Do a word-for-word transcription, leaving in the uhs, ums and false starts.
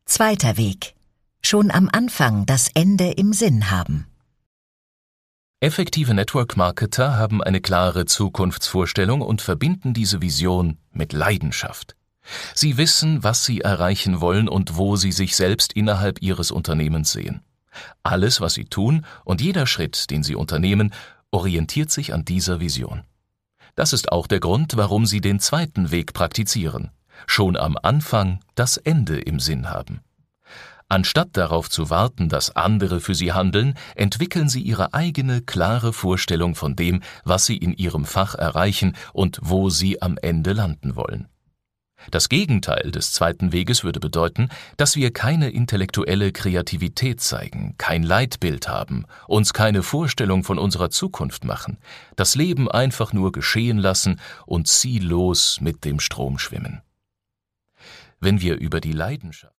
Zweiter Weg. Schon am Anfang das Ende im Sinn haben. Effektive Network-Marketer haben eine klare Zukunftsvorstellung und verbinden diese Vision mit Leidenschaft. Sie wissen, was sie erreichen wollen und wo sie sich selbst innerhalb ihres Unternehmens sehen. Alles, was sie tun und jeder Schritt, den sie unternehmen, orientiert sich an dieser Vision. Das ist auch der Grund, warum sie den zweiten Weg praktizieren. Schon am Anfang das Ende im Sinn haben. Anstatt darauf zu warten, dass andere für sie handeln, entwickeln sie ihre eigene klare Vorstellung von dem, was sie in ihrem Fach erreichen und wo sie am Ende landen wollen. Das Gegenteil des zweiten Weges würde bedeuten, dass wir keine intellektuelle Kreativität zeigen, kein Leitbild haben, uns keine Vorstellung von unserer Zukunft machen, das Leben einfach nur geschehen lassen und ziellos mit dem Strom schwimmen. Wenn wir über die Leidenschaft